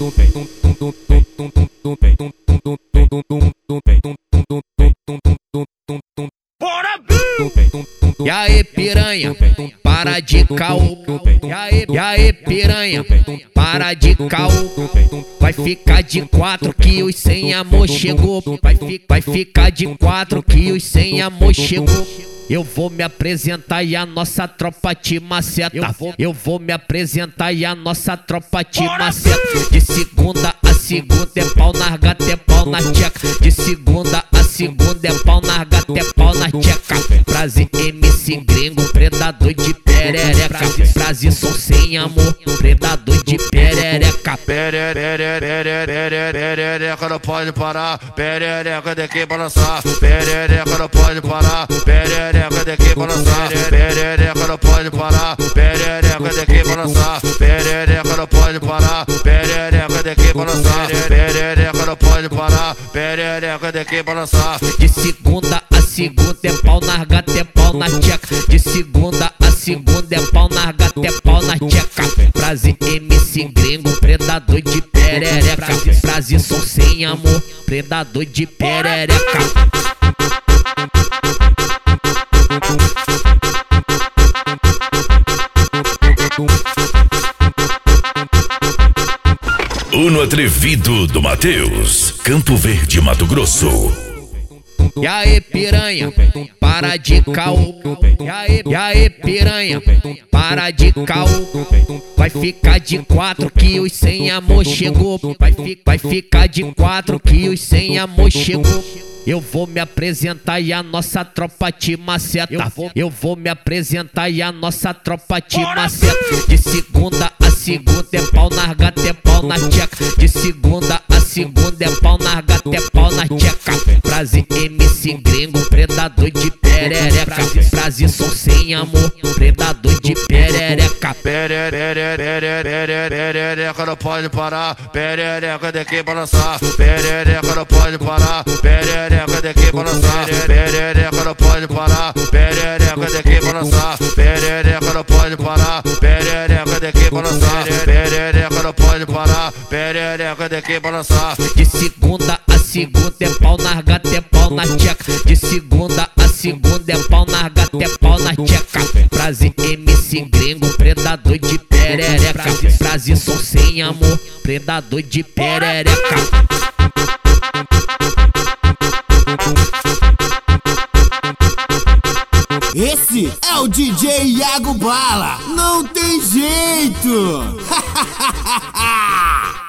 E aí piranha, para de caô. E aí piranha, para de caô. Vai ficar de quatro que os sem amor chegou. Vai ficar de quatro que os sem amor chegou. Eu vou me apresentar e a nossa tropa te maceta. Eu vou me apresentar e a nossa tropa te maceta. De segunda a segunda é pau na gata, é pau na tcheca. De segunda a segunda é pau na gata, é pau na tcheca. Frase MC gringo, predador de perereca. Frase som sem amor, predador de perereca. Perereca não pode parar, perereca tem que balançar. Perereca não pode parar, perereca tem que balançar. Perereca não pode parar, perereca tem que balançar. Perereca não pode parar, perereca tem que balançar. Perereca não pode parar, perereca tem que balançar. De segunda a segunda é pau na gata, é pau na tcheca. De segunda a segunda é pau na gata, é pau na tcheca. Frase MC gringo, predador de perereca. Frase som sem amor, predador de perereca. Uno atrevido do Matheus, Campo Verde, Mato Grosso. E aí piranha, para de caô. E aí piranha, para de caô. Vai ficar de quatro que os sem amor chegou. Vai ficar de quatro que os sem amor chegou. Eu vou me apresentar e a nossa tropa te maceta. Eu vou me apresentar e a nossa tropa te maceta. De segunda a segunda é pau na gata, é pau na tcheca. De segunda a segunda é pau na gata, é pau na tcheca. Frase MC gringo, predador de perereca. Frase som sem amor, predador de perereca. Perereca não pode parar, perereca tem que balançar. Perereca não pode parar, perereca tem que balançar. Perereca não pode parar, perereca tem que balançar. Perereca não pode parar, perereca tem que balançar. Perereca não pode parar, perereca tem que balançar. De segunda a segunda é pau na gata, é pau na tcheca. De segunda a segunda é pau na gata, é pau na tcheca. Frase MC gringo, predador de perereca. Frase som sem amor, predador de perereca. Esse é o DJ Iago Bala, não tem jeito!